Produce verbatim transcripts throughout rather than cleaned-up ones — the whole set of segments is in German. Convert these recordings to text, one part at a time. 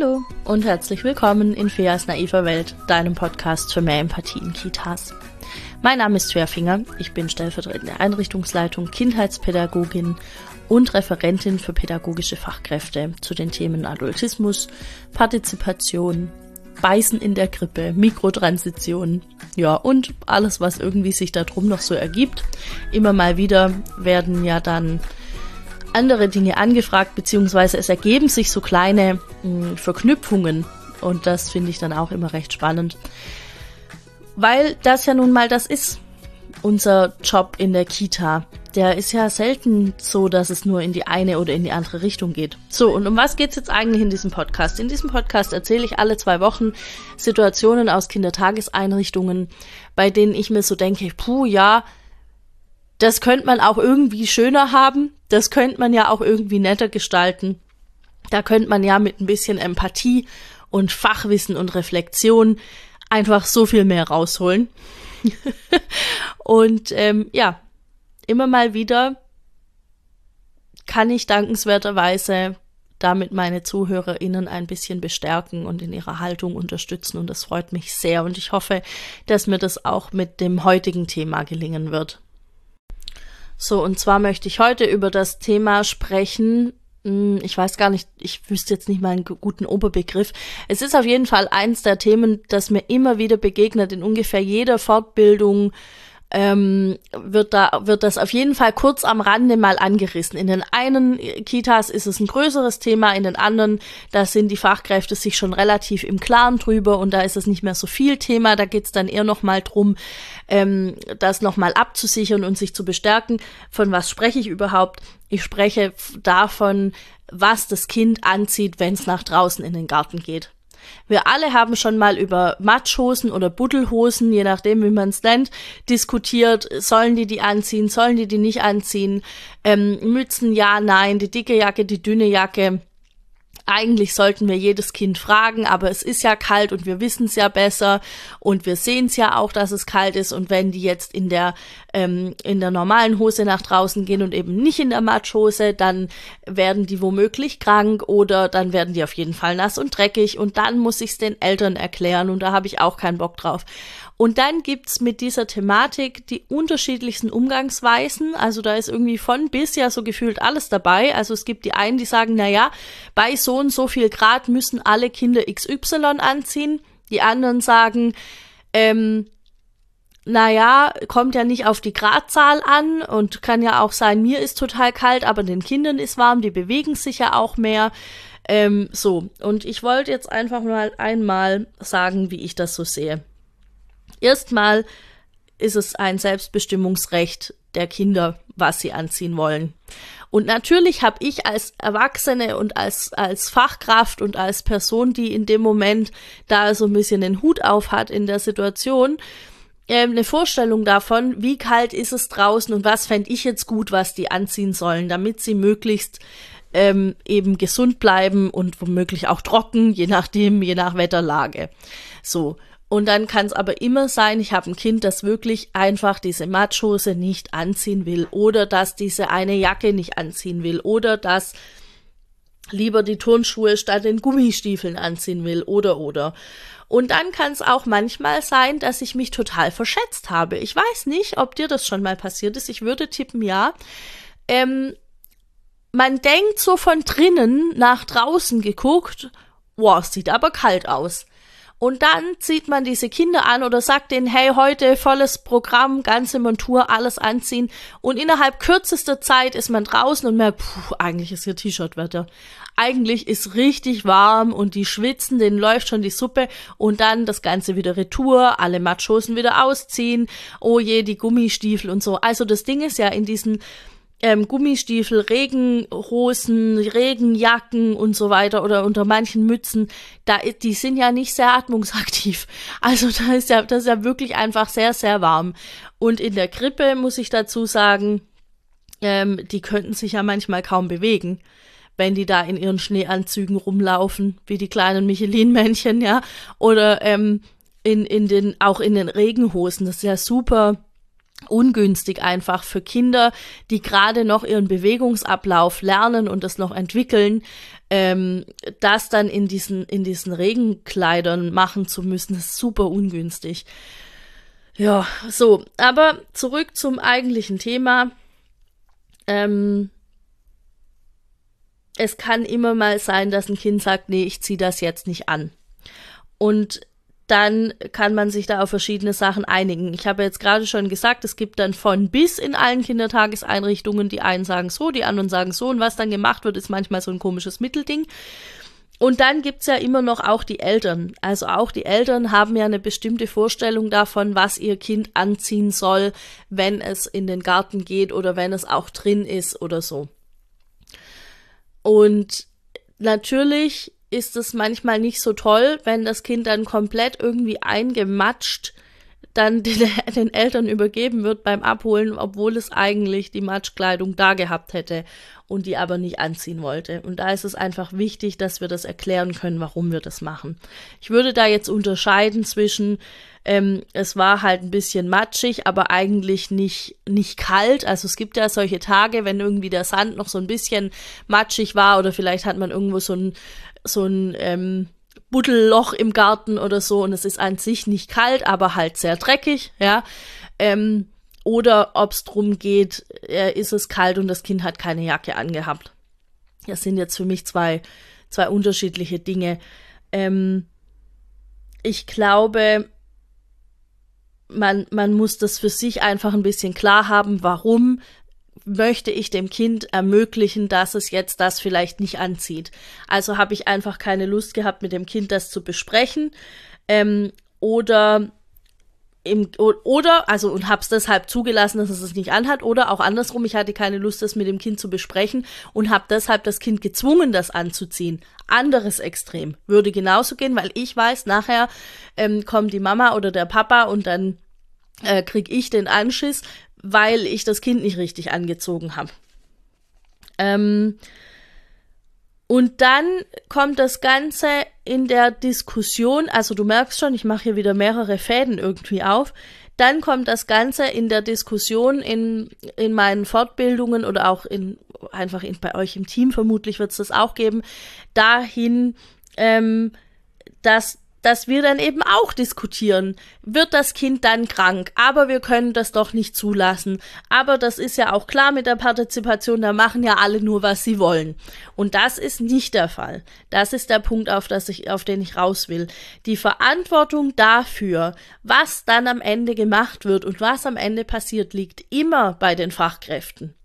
Hallo und herzlich willkommen in Feas naiver Welt, deinem Podcast für mehr Empathie in Kitas. Mein Name ist Fea Finger, ich bin stellvertretende Einrichtungsleitung, Kindheitspädagogin und Referentin für pädagogische Fachkräfte zu den Themen Adultismus, Partizipation, Beißen in der Krippe, Mikrotransition, ja und alles, was irgendwie sich darum noch so ergibt. Immer mal wieder werden ja dann andere Dinge angefragt, beziehungsweise es ergeben sich so kleine mh, Verknüpfungen und das finde ich dann auch immer recht spannend, weil das ja nun mal das ist, unser Job in der Kita. Der ist ja selten so, dass es nur in die eine oder in die andere Richtung geht. So, und um was geht's jetzt eigentlich in diesem Podcast? In diesem Podcast erzähle ich alle zwei Wochen Situationen aus Kindertageseinrichtungen, bei denen ich mir so denke, puh, ja, das könnte man auch irgendwie schöner haben, das könnte man ja auch irgendwie netter gestalten. Da könnte man ja mit ein bisschen Empathie und Fachwissen und Reflexion einfach so viel mehr rausholen. Und ähm, ja, immer mal wieder kann ich dankenswerterweise damit meine ZuhörerInnen ein bisschen bestärken und in ihrer Haltung unterstützen und das freut mich sehr und ich hoffe, dass mir das auch mit dem heutigen Thema gelingen wird. So, und zwar möchte ich heute über das Thema sprechen, ich weiß gar nicht, ich wüsste jetzt nicht mal einen guten Oberbegriff. Es ist auf jeden Fall eins der Themen, das mir immer wieder begegnet. In ungefähr jeder Fortbildung ähm, wird da wird das auf jeden Fall kurz am Rande mal angerissen. In den einen Kitas ist es ein größeres Thema, in den anderen, da sind die Fachkräfte sich schon relativ im Klaren drüber und da ist es nicht mehr so viel Thema. Da geht's dann eher nochmal drum, ähm, das nochmal abzusichern und sich zu bestärken. Von was spreche ich überhaupt? Ich spreche davon, was das Kind anzieht, wenn es nach draußen in den Garten geht. Wir alle haben schon mal über Matschhosen oder Buddelhosen, je nachdem wie man es nennt, diskutiert. Sollen die die anziehen, sollen die die nicht anziehen? Ähm, Mützen, ja, nein, die dicke Jacke, die dünne Jacke. Eigentlich sollten wir jedes Kind fragen, aber es ist ja kalt und wir wissen es ja besser und wir sehen es ja auch, dass es kalt ist und wenn die jetzt in der ähm, in der normalen Hose nach draußen gehen und eben nicht in der Matschhose, dann werden die womöglich krank oder dann werden die auf jeden Fall nass und dreckig und dann muss ich es den Eltern erklären und da habe ich auch keinen Bock drauf. Und dann gibt's mit dieser Thematik die unterschiedlichsten Umgangsweisen, also da ist irgendwie von bis ja so gefühlt alles dabei, also es gibt die einen, die sagen, na ja, bei so und so viel Grad müssen alle Kinder X Y anziehen, die anderen sagen, ähm, naja, kommt ja nicht auf die Gradzahl an und kann ja auch sein, mir ist total kalt, aber den Kindern ist warm, die bewegen sich ja auch mehr, ähm, so. Und ich wollte jetzt einfach mal einmal sagen, wie ich das so sehe. Erstmal ist es ein Selbstbestimmungsrecht der Kinder, was sie anziehen wollen. Und natürlich habe ich als Erwachsene und als als Fachkraft und als Person, die in dem Moment da so ein bisschen den Hut auf hat in der Situation, äh, eine Vorstellung davon, wie kalt ist es draußen und was fände ich jetzt gut, was die anziehen sollen, damit sie möglichst ähm, eben gesund bleiben und womöglich auch trocken, je nachdem, je nach Wetterlage. So. Und dann kann es aber immer sein, ich habe ein Kind, das wirklich einfach diese Matschhose nicht anziehen will oder das diese eine Jacke nicht anziehen will oder das lieber die Turnschuhe statt den Gummistiefeln anziehen will oder oder. Und dann kann es auch manchmal sein, dass ich mich total verschätzt habe. Ich weiß nicht, ob dir das schon mal passiert ist. Ich würde tippen, ja. Ähm, man denkt so von drinnen nach draußen geguckt, wow, sieht aber kalt aus. Und dann zieht man diese Kinder an oder sagt denen, hey, heute volles Programm, ganze Montur, alles anziehen. Und innerhalb kürzester Zeit ist man draußen und merkt, puh, eigentlich ist hier T-Shirt-Wetter. Eigentlich ist richtig warm und die schwitzen, denen läuft schon die Suppe. Und dann das Ganze wieder retour, alle Matschhosen wieder ausziehen. Oh je, die Gummistiefel und so. Also das Ding ist ja in diesen Ähm, Gummistiefel, Regenhosen, Regenjacken und so weiter oder unter manchen Mützen, da die sind ja nicht sehr atmungsaktiv. Also da ist ja das ist ja wirklich einfach sehr, sehr warm. Und in der Krippe muss ich dazu sagen, ähm, die könnten sich ja manchmal kaum bewegen, wenn die da in ihren Schneeanzügen rumlaufen, wie die kleinen Michelin-Männchen, ja. Oder ähm, in in den auch in den Regenhosen, das ist ja super ungünstig einfach für Kinder, die gerade noch ihren Bewegungsablauf lernen und das noch entwickeln, ähm, das dann in diesen, in diesen Regenkleidern machen zu müssen, ist super ungünstig. Ja, so, aber zurück zum eigentlichen Thema. Ähm, es kann immer mal sein, dass ein Kind sagt, nee, ich ziehe das jetzt nicht an. Und dann kann man sich da auf verschiedene Sachen einigen. Ich habe jetzt gerade schon gesagt, es gibt dann von bis in allen Kindertageseinrichtungen. Die einen sagen so, die anderen sagen so. Und was dann gemacht wird, ist manchmal so ein komisches Mittelding. Und dann gibt's ja immer noch auch die Eltern. Also auch die Eltern haben ja eine bestimmte Vorstellung davon, was ihr Kind anziehen soll, wenn es in den Garten geht oder wenn es auch drin ist oder so. Und natürlich ist es manchmal nicht so toll, wenn das Kind dann komplett irgendwie eingematscht dann den, den Eltern übergeben wird beim Abholen, obwohl es eigentlich die Matschkleidung da gehabt hätte und die aber nicht anziehen wollte. Und da ist es einfach wichtig, dass wir das erklären können, warum wir das machen. Ich würde da jetzt unterscheiden zwischen, ähm, es war halt ein bisschen matschig, aber eigentlich nicht, nicht kalt. Also es gibt ja solche Tage, wenn irgendwie der Sand noch so ein bisschen matschig war oder vielleicht hat man irgendwo so ein, so ein, ähm, Buddelloch im Garten oder so und es ist an sich nicht kalt, aber halt sehr dreckig, ja. Ähm, oder ob es drum geht, äh, ist es kalt und das Kind hat keine Jacke angehabt. Das sind jetzt für mich zwei, zwei unterschiedliche Dinge. Ähm, ich glaube, man, man muss das für sich einfach ein bisschen klar haben, warum möchte ich dem Kind ermöglichen, dass es jetzt das vielleicht nicht anzieht. Also habe ich einfach keine Lust gehabt, mit dem Kind das zu besprechen, ähm, oder im, oder, also und habe es deshalb zugelassen, dass es es nicht anhat, oder auch andersrum, ich hatte keine Lust, das mit dem Kind zu besprechen und habe deshalb das Kind gezwungen, das anzuziehen. Anderes Extrem würde genauso gehen, weil ich weiß, nachher ähm, kommt die Mama oder der Papa und dann äh, krieg ich den Anschiss, weil ich das Kind nicht richtig angezogen habe. Ähm, und dann kommt das Ganze in der Diskussion, also du merkst schon, ich mache hier wieder mehrere Fäden irgendwie auf, dann kommt das Ganze in der Diskussion in, in meinen Fortbildungen oder auch in, einfach in, bei euch im Team, vermutlich wird es das auch geben, dahin, ähm, dass dass wir dann eben auch diskutieren, wird das Kind dann krank, aber wir können das doch nicht zulassen. Aber das ist ja auch klar mit der Partizipation, da machen ja alle nur, was sie wollen. Und das ist nicht der Fall. Das ist der Punkt, auf, das ich, auf den ich raus will. Die Verantwortung dafür, was dann am Ende gemacht wird und was am Ende passiert, liegt immer bei den Fachkräften.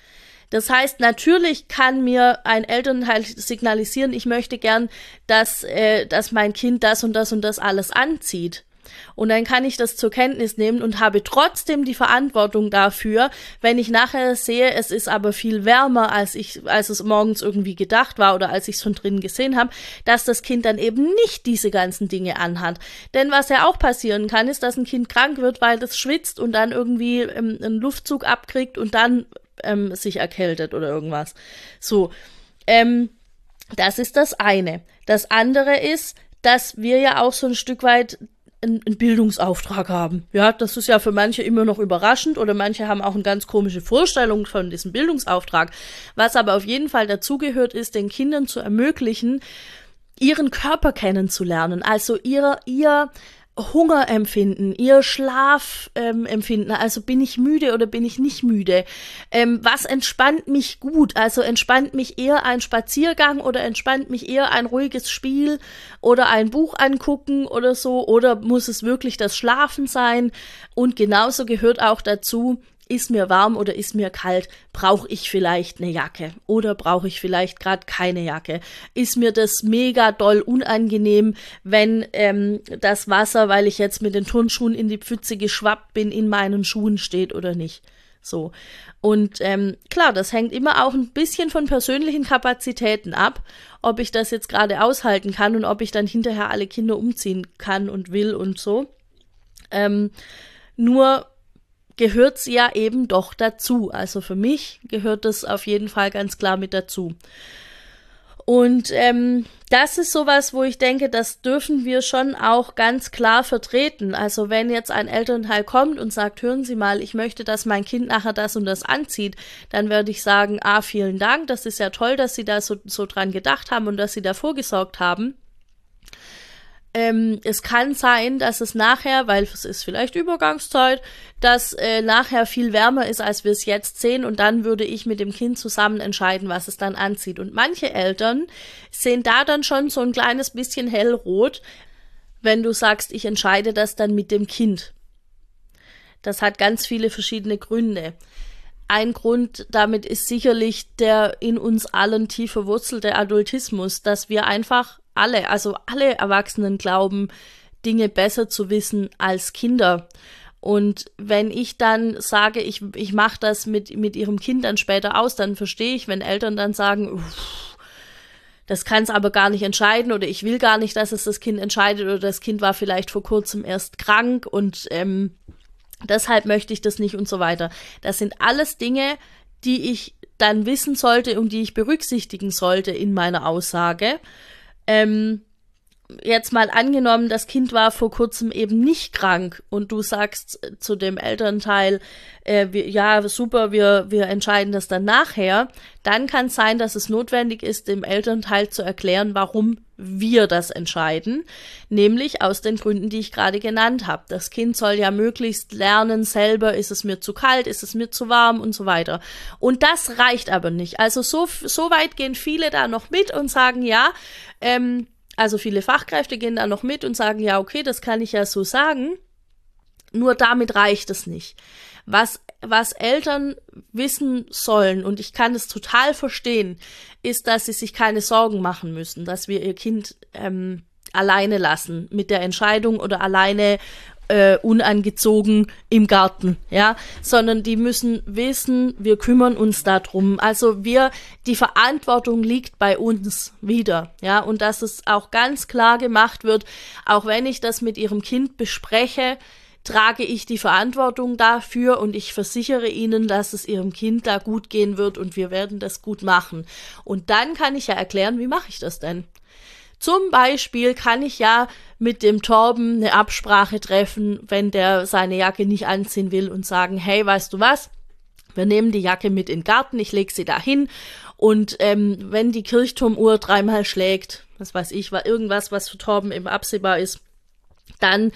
Das heißt, natürlich kann mir ein Elternteil signalisieren, ich möchte gern, dass, äh, dass mein Kind das und das und das alles anzieht. Und dann kann ich das zur Kenntnis nehmen und habe trotzdem die Verantwortung dafür, wenn ich nachher sehe, es ist aber viel wärmer, als ich, als es morgens irgendwie gedacht war oder als ich es von drinnen gesehen habe, dass das Kind dann eben nicht diese ganzen Dinge anhat. Denn was ja auch passieren kann, ist, dass ein Kind krank wird, weil es schwitzt und dann irgendwie ähm, einen Luftzug abkriegt und dann ähm, sich erkältet oder irgendwas. So, ähm, das ist das eine. Das andere ist, dass wir ja auch so ein Stück weit einen Bildungsauftrag haben. Ja, das ist ja für manche immer noch überraschend oder manche haben auch eine ganz komische Vorstellung von diesem Bildungsauftrag. Was aber auf jeden Fall dazugehört, ist, den Kindern zu ermöglichen, ihren Körper kennenzulernen, also ihr, ihr Hungerempfinden, ihr Schlafempfinden, ähm, also bin ich müde oder bin ich nicht müde? Ähm, was entspannt mich gut? Also entspannt mich eher ein Spaziergang oder entspannt mich eher ein ruhiges Spiel oder ein Buch angucken oder so? Oder muss es wirklich das Schlafen sein? Und genauso gehört auch dazu, ist mir warm oder ist mir kalt, brauche ich vielleicht eine Jacke oder brauche ich vielleicht gerade keine Jacke? Ist mir das mega doll unangenehm, wenn ähm, das Wasser, weil ich jetzt mit den Turnschuhen in die Pfütze geschwappt bin, in meinen Schuhen steht oder nicht? So. Und ähm, klar, das hängt immer auch ein bisschen von persönlichen Kapazitäten ab, ob ich das jetzt gerade aushalten kann und ob ich dann hinterher alle Kinder umziehen kann und will und so. Ähm, nur gehört sie ja eben doch dazu. Also für mich gehört das auf jeden Fall ganz klar mit dazu. Und ähm, das ist sowas, wo ich denke, das dürfen wir schon auch ganz klar vertreten. Also wenn jetzt ein Elternteil kommt und sagt, hören Sie mal, ich möchte, dass mein Kind nachher das und das anzieht, dann werde ich sagen, ah, vielen Dank, das ist ja toll, dass Sie da so, so dran gedacht haben und dass Sie da vorgesorgt haben. Ähm, es kann sein, dass es nachher, weil es ist vielleicht Übergangszeit, dass äh, nachher viel wärmer ist, als wir es jetzt sehen, und dann würde ich mit dem Kind zusammen entscheiden, was es dann anzieht. Und manche Eltern sehen da dann schon so ein kleines bisschen hellrot, wenn du sagst, ich entscheide das dann mit dem Kind. Das hat ganz viele verschiedene Gründe. Ein Grund damit ist sicherlich der in uns allen tief verwurzelte Adultismus, dass wir einfach alle, also alle Erwachsenen glauben, Dinge besser zu wissen als Kinder. Und wenn ich dann sage, ich, ich mache das mit, mit ihrem Kind dann später aus, dann verstehe ich, wenn Eltern dann sagen, uff, das kann es aber gar nicht entscheiden oder ich will gar nicht, dass es das Kind entscheidet oder das Kind war vielleicht vor kurzem erst krank und ähm, deshalb möchte ich das nicht und so weiter. Das sind alles Dinge, die ich dann wissen sollte und die ich berücksichtigen sollte in meiner Aussage. Ähm, jetzt mal angenommen, das Kind war vor kurzem eben nicht krank und du sagst zu dem Elternteil, äh, wir, ja, super, wir, wir entscheiden das dann nachher, dann kann es sein, dass es notwendig ist, dem Elternteil zu erklären, warum wir das entscheiden, nämlich aus den Gründen, die ich gerade genannt habe. Das Kind soll ja möglichst lernen selber, ist es mir zu kalt, ist es mir zu warm und so weiter. Und das reicht aber nicht. Also so, so weit gehen viele da noch mit und sagen, ja, ähm, also viele Fachkräfte gehen da noch mit und sagen, ja, okay, das kann ich ja so sagen, nur damit reicht es nicht. Was, was Eltern wissen sollen, und ich kann es total verstehen, ist, dass sie sich keine Sorgen machen müssen, dass wir ihr Kind ähm, alleine lassen mit der Entscheidung oder alleine äh, unangezogen im Garten, ja, sondern die müssen wissen, wir kümmern uns darum. Also wir, die Verantwortung liegt bei uns wieder, ja, und dass es auch ganz klar gemacht wird, auch wenn ich das mit ihrem Kind bespreche, trage ich die Verantwortung dafür und ich versichere Ihnen, dass es Ihrem Kind da gut gehen wird und wir werden das gut machen. Und dann kann ich ja erklären, wie mache ich das denn? Zum Beispiel kann ich ja mit dem Torben eine Absprache treffen, wenn der seine Jacke nicht anziehen will und sagen, hey, weißt du was? Wir nehmen die Jacke mit in den Garten, ich lege sie da hin und ähm, wenn die Kirchturmuhr dreimal schlägt, was weiß ich, war irgendwas, was für Torben eben absehbar ist, dann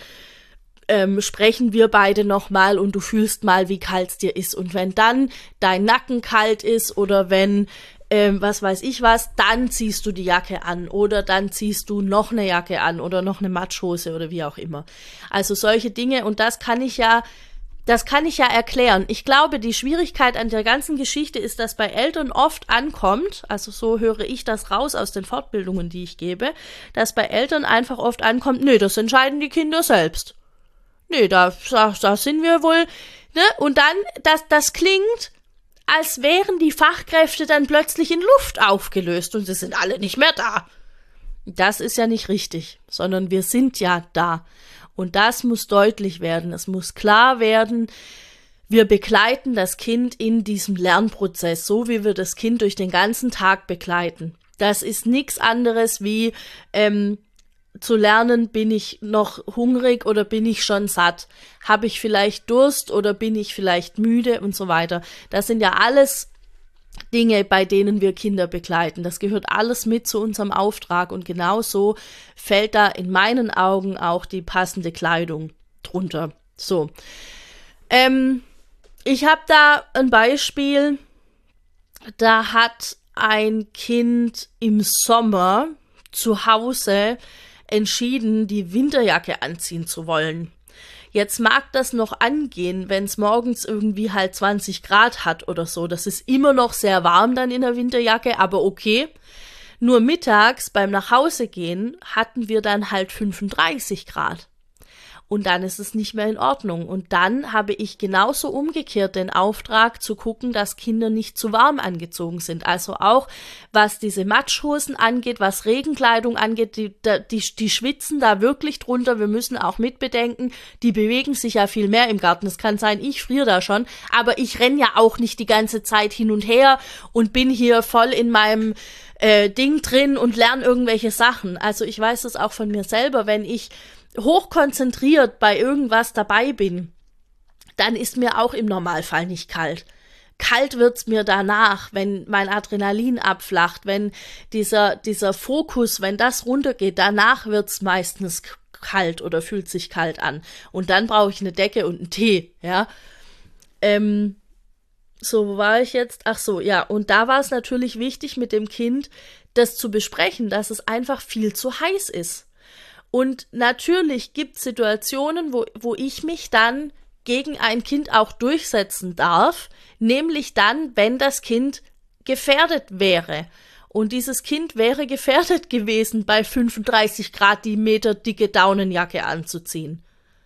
ähm, sprechen wir beide nochmal und du fühlst mal, wie kalt es dir ist. Und wenn dann dein Nacken kalt ist oder wenn Ähm, was weiß ich was, dann ziehst du die Jacke an oder dann ziehst du noch eine Jacke an oder noch eine Matschhose oder wie auch immer. Also solche Dinge, und das kann ich ja, das kann ich ja erklären. Ich glaube, die Schwierigkeit an der ganzen Geschichte ist, dass bei Eltern oft ankommt, also so höre ich das raus aus den Fortbildungen, die ich gebe, dass bei Eltern einfach oft ankommt, nee, das entscheiden die Kinder selbst. Nee, da, da, da sind wir wohl, ne? Und dann, das, das klingt, als wären die Fachkräfte dann plötzlich in Luft aufgelöst und sie sind alle nicht mehr da. Das ist ja nicht richtig, sondern wir sind ja da. Und das muss deutlich werden. Es muss klar werden, wir begleiten das Kind in diesem Lernprozess, so wie wir das Kind durch den ganzen Tag begleiten. Das ist nichts anderes wie ähm, zu lernen, bin ich noch hungrig oder bin ich schon satt? Habe ich vielleicht Durst oder bin ich vielleicht müde und so weiter? Das sind ja alles Dinge, bei denen wir Kinder begleiten. Das gehört alles mit zu unserem Auftrag und genauso fällt da in meinen Augen auch die passende Kleidung drunter. So, ähm, ich habe da ein Beispiel, da hat ein Kind im Sommer zu Hause entschieden, die Winterjacke anziehen zu wollen. Jetzt mag das noch angehen, wenn es morgens irgendwie halt zwanzig Grad hat oder so. Das ist immer noch sehr warm dann in der Winterjacke, aber okay. Nur mittags beim Nachhausegehen hatten wir dann halt fünfunddreißig Grad. und dann ist es nicht mehr in Ordnung. Und dann habe ich genauso umgekehrt den Auftrag zu gucken, dass Kinder nicht zu warm angezogen sind. Also auch, was diese Matschhosen angeht, was Regenkleidung angeht, die, die, die schwitzen da wirklich drunter. Wir müssen auch mitbedenken, die bewegen sich ja viel mehr im Garten. Es kann sein, ich friere da schon, aber ich renne ja auch nicht die ganze Zeit hin und her und bin hier voll in meinem äh, Ding drin und lerne irgendwelche Sachen. Also ich weiß das auch von mir selber, wenn ich hochkonzentriert bei irgendwas dabei bin, dann ist mir auch im Normalfall nicht kalt. Kalt wird's mir danach, wenn mein Adrenalin abflacht, wenn dieser, dieser Fokus, wenn das runtergeht, danach wird's meistens kalt oder fühlt sich kalt an. Und dann brauche ich eine Decke und einen Tee, ja. Ähm, so, wo war ich jetzt? Ach so, ja. Und da war es natürlich wichtig, mit dem Kind das zu besprechen, dass es einfach viel zu heiß ist. Und natürlich gibt es Situationen, wo, wo ich mich dann gegen ein Kind auch durchsetzen darf, nämlich dann, wenn das Kind gefährdet wäre. Und dieses Kind wäre gefährdet gewesen, bei fünfunddreißig Grad die meterdicke Daunenjacke anzuziehen.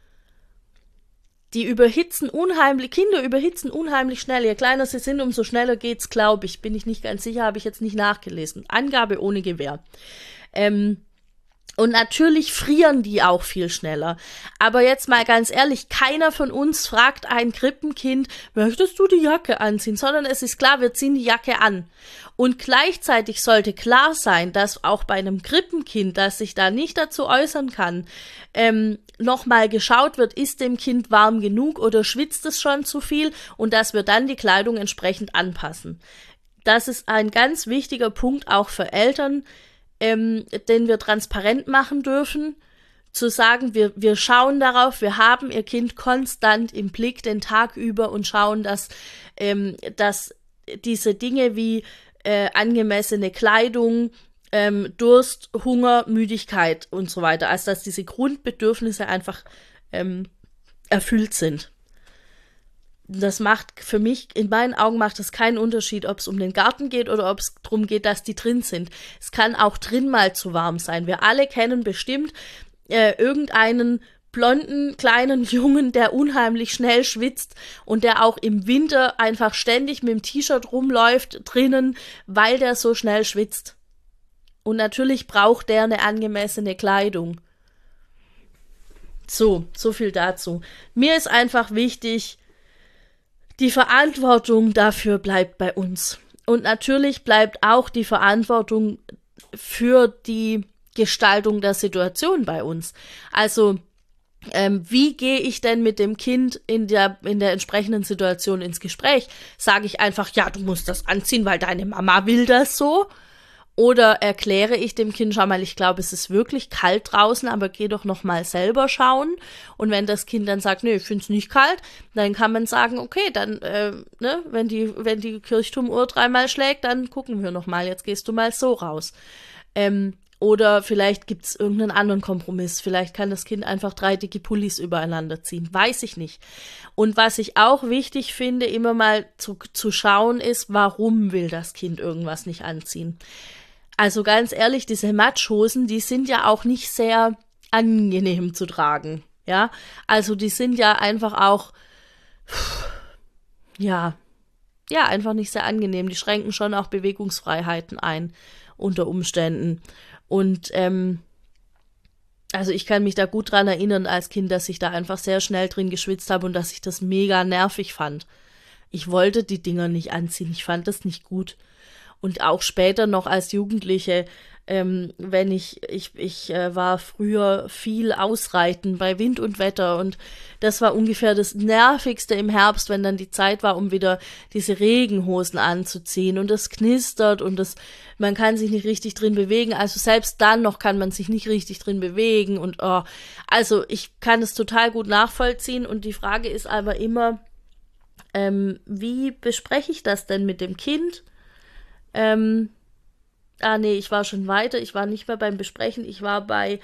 Die überhitzen unheimlich, Kinder überhitzen unheimlich schnell. Je kleiner sie sind, umso schneller geht's, glaube ich. Bin ich nicht ganz sicher, habe ich jetzt nicht nachgelesen. Angabe ohne Gewähr. Ähm, Und natürlich frieren die auch viel schneller. Aber jetzt mal ganz ehrlich, keiner von uns fragt ein Krippenkind, möchtest du die Jacke anziehen? Sondern es ist klar, wir ziehen die Jacke an. Und gleichzeitig sollte klar sein, dass auch bei einem Krippenkind, das sich da nicht dazu äußern kann, ähm, nochmal geschaut wird, ist dem Kind warm genug oder schwitzt es schon zu viel, und dass wir dann die Kleidung entsprechend anpassen. Das ist ein ganz wichtiger Punkt auch für Eltern, Ähm, den wir transparent machen dürfen, zu sagen, wir, wir schauen darauf, wir haben ihr Kind konstant im Blick den Tag über und schauen, dass, ähm, dass diese Dinge wie äh, angemessene Kleidung, ähm, Durst, Hunger, Müdigkeit und so weiter, also dass diese Grundbedürfnisse einfach ähm, erfüllt sind. Das macht für mich, in meinen Augen macht es keinen Unterschied, ob es um den Garten geht oder ob es darum geht, dass die drin sind. Es kann auch drin mal zu warm sein. Wir alle kennen bestimmt äh, irgendeinen blonden, kleinen Jungen, der unheimlich schnell schwitzt und der auch im Winter einfach ständig mit dem T-Shirt rumläuft drinnen, weil der so schnell schwitzt. Und natürlich braucht der eine angemessene Kleidung. So, so viel dazu. Mir ist einfach wichtig, die Verantwortung dafür bleibt bei uns. Und natürlich bleibt auch die Verantwortung für die Gestaltung der Situation bei uns. Also, ähm, wie gehe ich denn mit dem Kind in der, in der entsprechenden Situation ins Gespräch? Sage ich einfach, ja, du musst das anziehen, weil deine Mama will das so? Oder erkläre ich dem Kind, schau mal, ich glaube, es ist wirklich kalt draußen, aber geh doch noch mal selber schauen. Und wenn das Kind dann sagt, nee, ich finde es nicht kalt, dann kann man sagen, okay, dann, äh, ne, wenn die, wenn die Kirchturmuhr dreimal schlägt, dann gucken wir noch mal, jetzt gehst du mal so raus. Ähm, oder vielleicht gibt es irgendeinen anderen Kompromiss. Vielleicht kann das Kind einfach drei dicke Pullis übereinander ziehen. Weiß ich nicht. Und was ich auch wichtig finde, immer mal zu, zu schauen, ist, warum will das Kind irgendwas nicht anziehen? Also ganz ehrlich, diese Matschhosen, die sind ja auch nicht sehr angenehm zu tragen, ja. Also die sind ja einfach auch, ja, ja, einfach nicht sehr angenehm. Die schränken schon auch Bewegungsfreiheiten ein, unter Umständen. Und, ähm, also ich kann mich da gut dran erinnern als Kind, dass ich da einfach sehr schnell drin geschwitzt habe und dass ich das mega nervig fand. Ich wollte die Dinger nicht anziehen, ich fand das nicht gut. Und auch später noch als Jugendliche, ähm, wenn ich, ich, ich äh, war früher viel ausreiten bei Wind und Wetter, und das war ungefähr das Nervigste im Herbst, wenn dann die Zeit war, um wieder diese Regenhosen anzuziehen, und das knistert und das, man kann sich nicht richtig drin bewegen, also selbst dann noch kann man sich nicht richtig drin bewegen, und oh, also ich kann es total gut nachvollziehen, und die Frage ist aber immer, ähm, wie bespreche ich das denn mit dem Kind? Ähm, ah nee, ich war schon weiter, ich war nicht mehr beim Besprechen, ich war bei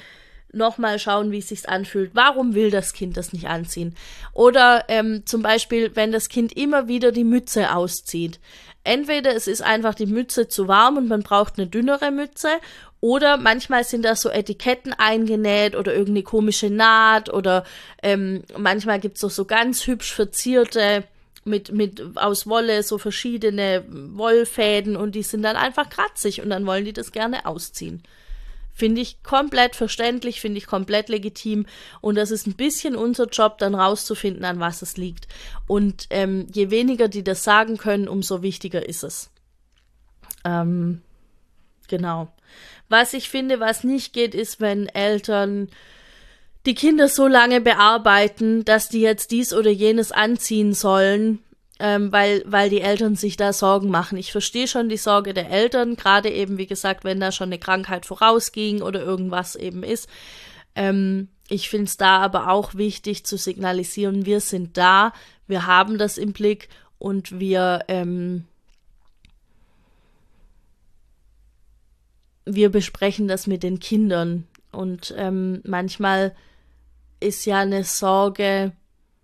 nochmal schauen, wie es sich anfühlt. Warum will das Kind das nicht anziehen? Oder ähm, zum Beispiel, wenn das Kind immer wieder die Mütze auszieht. Entweder es ist einfach die Mütze zu warm und man braucht eine dünnere Mütze, oder manchmal sind da so Etiketten eingenäht oder irgendeine komische Naht, oder ähm, manchmal gibt's auch so ganz hübsch verzierte mit mit aus Wolle so verschiedene Wollfäden und die sind dann einfach kratzig und dann wollen die das gerne ausziehen. Finde ich komplett verständlich, finde ich komplett legitim und das ist ein bisschen unser Job, dann rauszufinden, an was es liegt. Und ähm, je weniger die das sagen können, umso wichtiger ist es. Ähm, genau. Was ich finde, was nicht geht, ist, wenn Eltern die Kinder so lange bearbeiten, dass die jetzt dies oder jenes anziehen sollen, ähm, weil, weil die Eltern sich da Sorgen machen. Ich verstehe schon die Sorge der Eltern, gerade eben, wie gesagt, wenn da schon eine Krankheit vorausging oder irgendwas eben ist. Ähm, ich finde es da aber auch wichtig zu signalisieren, wir sind da, wir haben das im Blick und wir, ähm, wir besprechen das mit den Kindern. Und ähm, manchmal ist ja eine Sorge,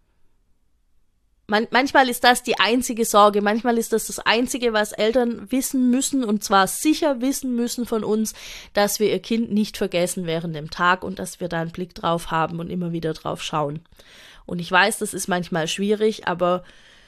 man, manchmal ist das die einzige Sorge, manchmal ist das das Einzige, was Eltern wissen müssen, und zwar sicher wissen müssen von uns, dass wir ihr Kind nicht vergessen während dem Tag und dass wir da einen Blick drauf haben und immer wieder drauf schauen. Und ich weiß, das ist manchmal schwierig, aber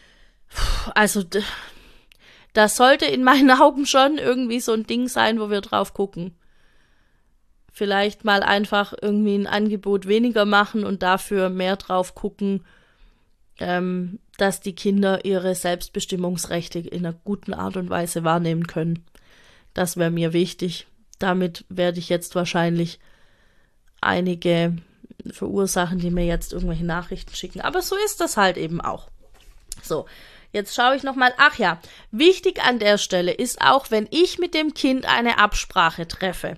also das sollte in meinen Augen schon irgendwie so ein Ding sein, wo wir drauf gucken. Vielleicht mal einfach irgendwie ein Angebot weniger machen und dafür mehr drauf gucken, ähm, dass die Kinder ihre Selbstbestimmungsrechte in einer guten Art und Weise wahrnehmen können. Das wäre mir wichtig. Damit werde ich jetzt wahrscheinlich einige verursachen, die mir jetzt irgendwelche Nachrichten schicken. Aber so ist das halt eben auch. So, jetzt schaue ich nochmal. Ach ja, wichtig an der Stelle ist auch, wenn ich mit dem Kind eine Absprache treffe,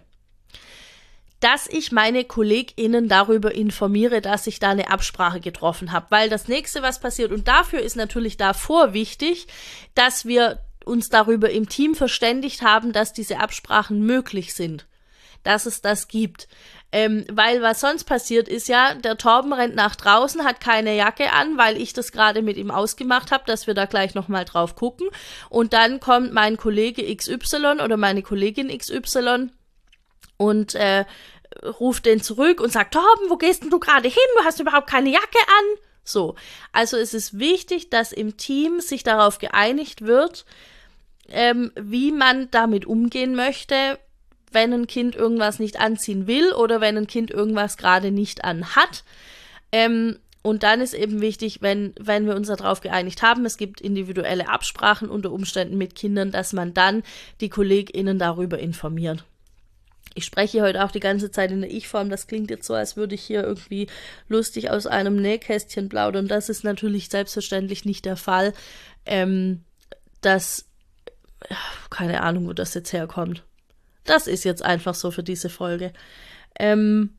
dass ich meine KollegInnen darüber informiere, dass ich da eine Absprache getroffen habe. Weil das Nächste, was passiert, und dafür ist natürlich davor wichtig, dass wir uns darüber im Team verständigt haben, dass diese Absprachen möglich sind. Dass es das gibt. Ähm, weil was sonst passiert ist ja, der Torben rennt nach draußen, hat keine Jacke an, weil ich das gerade mit ihm ausgemacht habe, dass wir da gleich nochmal drauf gucken. Und dann kommt mein Kollege X Y oder meine Kollegin X Y und äh, ruft den zurück und sagt, Torben, wo gehst denn du gerade hin? Du hast überhaupt keine Jacke an. So, also es ist wichtig, dass im Team sich darauf geeinigt wird, ähm, wie man damit umgehen möchte, wenn ein Kind irgendwas nicht anziehen will oder wenn ein Kind irgendwas gerade nicht anhat. Ähm, und dann ist eben wichtig, wenn, wenn wir uns darauf geeinigt haben, es gibt individuelle Absprachen unter Umständen mit Kindern, dass man dann die KollegInnen darüber informiert. Ich spreche heute auch die ganze Zeit in der Ich-Form, das klingt jetzt so, als würde ich hier irgendwie lustig aus einem Nähkästchen plaudern. Das ist natürlich selbstverständlich nicht der Fall. Ähm, das, keine Ahnung, wo das jetzt herkommt. Das ist jetzt einfach so für diese Folge. Ähm,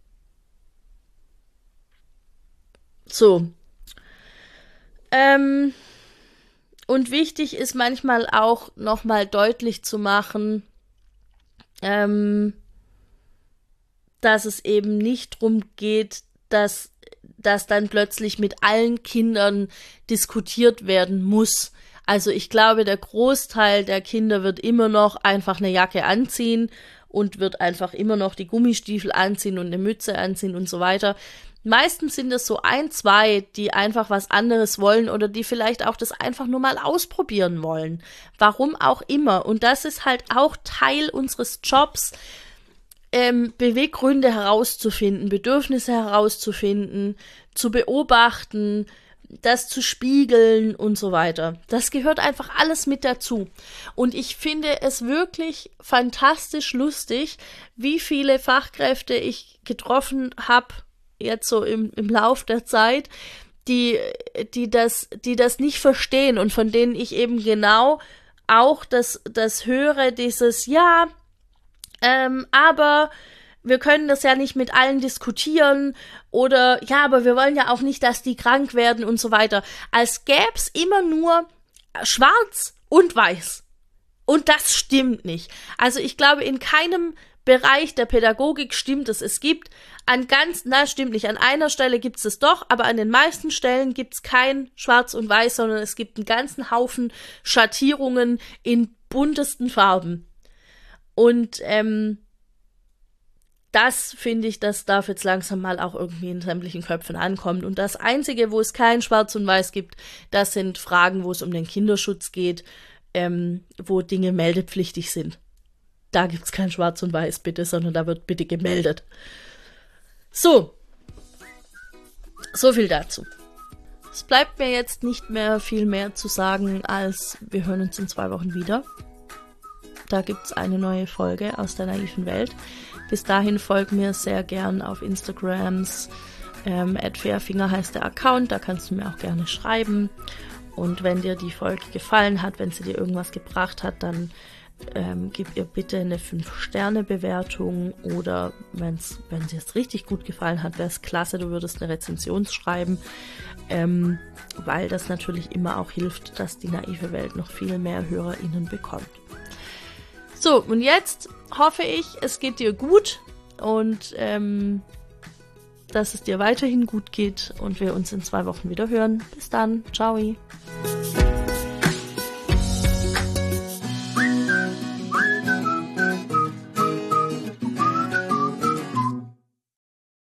so. Ähm, und wichtig ist manchmal auch nochmal deutlich zu machen, ähm, dass es eben nicht drum geht, dass, dass dann plötzlich mit allen Kindern diskutiert werden muss. Also ich glaube, der Großteil der Kinder wird immer noch einfach eine Jacke anziehen und wird einfach immer noch die Gummistiefel anziehen und eine Mütze anziehen und so weiter. Meistens sind es so ein, zwei, die einfach was anderes wollen oder die vielleicht auch das einfach nur mal ausprobieren wollen. Warum auch immer. Und das ist halt auch Teil unseres Jobs, ähm, Beweggründe herauszufinden, Bedürfnisse herauszufinden, zu beobachten, das zu spiegeln und so weiter. Das gehört einfach alles mit dazu. Und ich finde es wirklich fantastisch lustig, wie viele Fachkräfte ich getroffen habe, jetzt so im, im Lauf der Zeit, die, die das, die das nicht verstehen und von denen ich eben genau auch das, das höre, dieses, ja, ähm, aber wir können das ja nicht mit allen diskutieren oder, ja, aber wir wollen ja auch nicht, dass die krank werden und so weiter. Als gäb's immer nur schwarz und weiß. Und das stimmt nicht. Also ich glaube, in keinem Bereich der Pädagogik stimmt es. Es gibt an ganz, na stimmt nicht, an einer Stelle gibt es es doch, aber an den meisten Stellen gibt es kein Schwarz und Weiß, sondern es gibt einen ganzen Haufen Schattierungen in buntesten Farben. Und ähm, das finde ich, das darf jetzt langsam mal auch irgendwie in sämtlichen Köpfen ankommen. Und das Einzige, wo es kein Schwarz und Weiß gibt, das sind Fragen, wo es um den Kinderschutz geht, ähm, wo Dinge meldepflichtig sind. Da gibt es kein Schwarz und Weiß, bitte, sondern da wird bitte gemeldet. So. So viel dazu. Es bleibt mir jetzt nicht mehr viel mehr zu sagen, als wir hören uns in zwei Wochen wieder. Da gibt es eine neue Folge aus der naiven Welt. Bis dahin folgt mir sehr gern auf Instagrams. Ähm, at fairfinger heißt der Account, da kannst du mir auch gerne schreiben. Und wenn dir die Folge gefallen hat, wenn sie dir irgendwas gebracht hat, dann ähm, gib ihr bitte eine fünf Sterne Bewertung. Oder wenn's, wenn dir es richtig gut gefallen hat, wäre es klasse, du würdest eine Rezension schreiben. Ähm, weil das natürlich immer auch hilft, dass die naive Welt noch viel mehr HörerInnen bekommt. So, und jetzt hoffe ich, es geht dir gut und ähm, dass es dir weiterhin gut geht und wir uns in zwei Wochen wieder hören. Bis dann. Ciao.